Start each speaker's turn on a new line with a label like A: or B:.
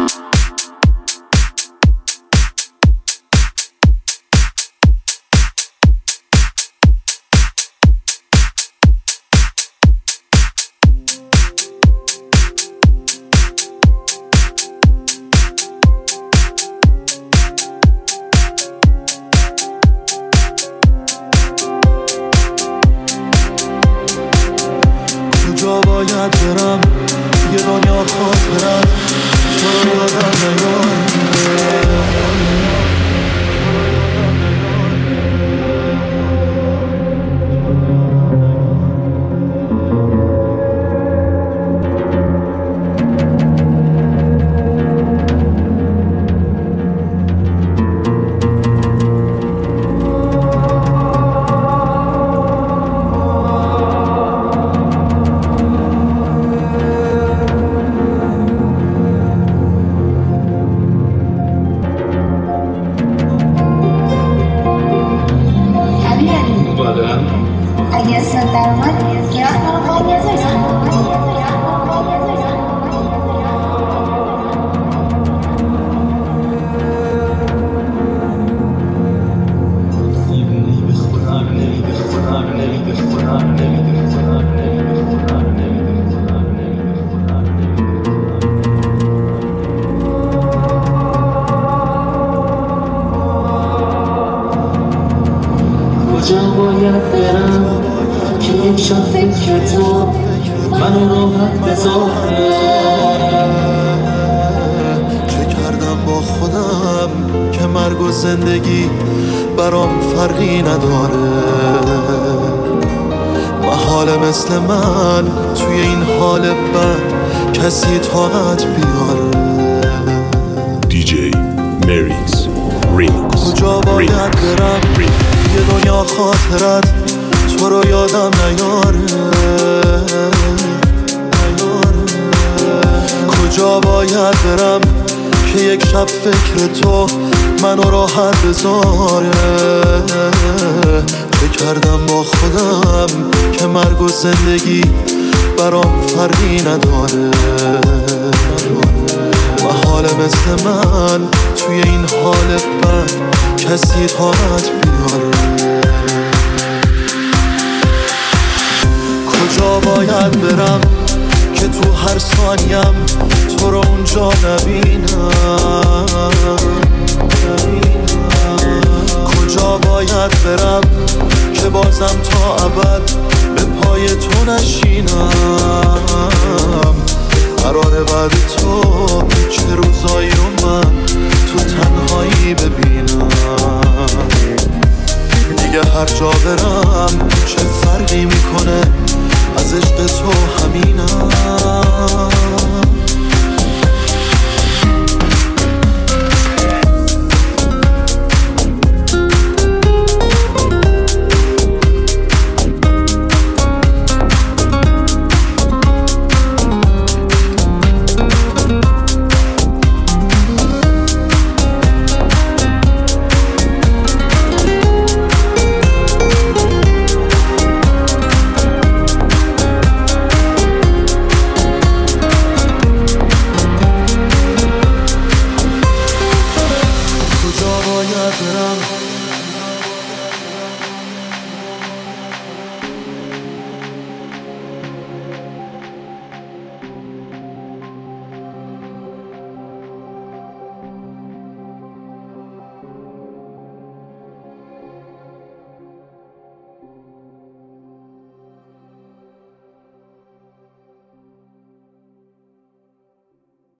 A: کجا باید برم یه دنیا خاطرت تو رو یادم نیاره
B: اگه اصلا در اومد یه وقت رو خواب نزدم
C: کجا باید برم که یک شب فکر تو منو راحت بذاره
A: چه کردم با خودم که مرگ و زندگی برام فرقی نداره محاله مثل من توی این حال بد کسی طاقت بیاره
D: دیجی مریکس ریمیکس
A: کجا باید برم یه دنیا خاطرت تو رو یادم نیاره کجا باید برم که یک شب فکر تو منو راحت بذاره چه کردم با خودم که مرگ و زندگی برام فرقی نداره محاله مثل من توی این حال بد کسی طاقت بیاره کجا باید برم که تو هر ثانیم تو رو اونجا نبینم کجا باید برم که بازم تا ابد به پای تو نشینم قراره بعد تو چه روزایی رو من تو تنهایی ببینم دیگه هر جا برم